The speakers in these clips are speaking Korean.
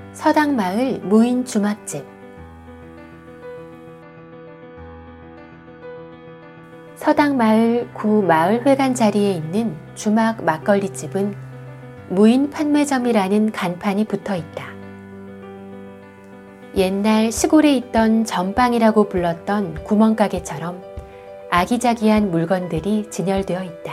서당마을 무인 주막집. 서당마을 구 마을회관 자리에 있는 주막 막걸리집은 무인 판매점이라는 간판이 붙어 있다. 옛날 시골에 있던 전방이라고 불렀던 구멍가게처럼 아기자기한 물건들이 진열되어 있다.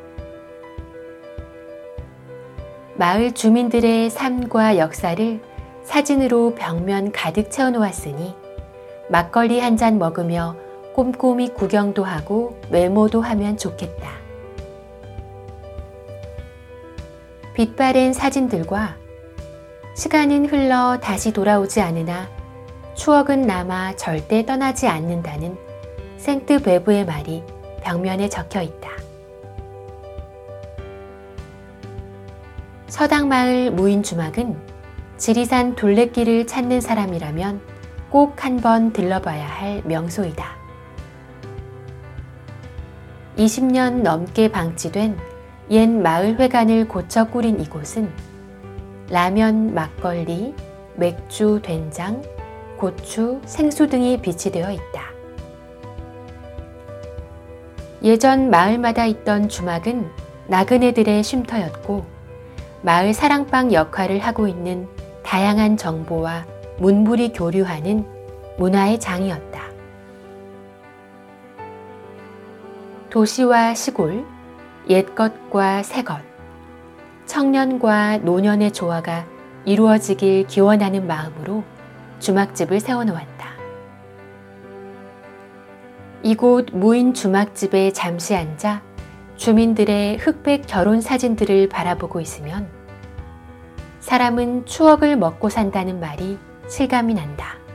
마을 주민들의 삶과 역사를 사진으로 벽면 가득 채워놓았으니 막걸리 한 잔 먹으며 꼼꼼히 구경도 하고 메모도 하면 좋겠다. 빛바랜 사진들과 시간은 흘러 다시 돌아오지 않으나 추억은 남아 절대 떠나지 않는다는 생트 베브의 말이 벽면에 적혀 있다. 서당마을 무인 주막은 지리산 둘레길을 찾는 사람이라면 꼭 한번 들러봐야 할 명소이다. 20년 넘게 방치된 옛 마을회관을 고쳐 꾸린 이곳은 라면, 막걸리, 맥주, 된장, 고추, 생수 등이 비치되어 있다. 예전 마을마다 있던 주막은 나그네들의 쉼터였고 마을 사랑방 역할을 하고 있는 다양한 정보와 문물이 교류하는 문화의 장이었다. 도시와 시골, 옛것과 새것, 청년과 노년의 조화가 이루어지길 기원하는 마음으로 주막집을 세워놓았다. 이곳 무인 주막집에 잠시 앉아 주민들의 흑백 결혼 사진들을 바라보고 있으면 사람은 추억을 먹고 산다는 말이 실감이 난다.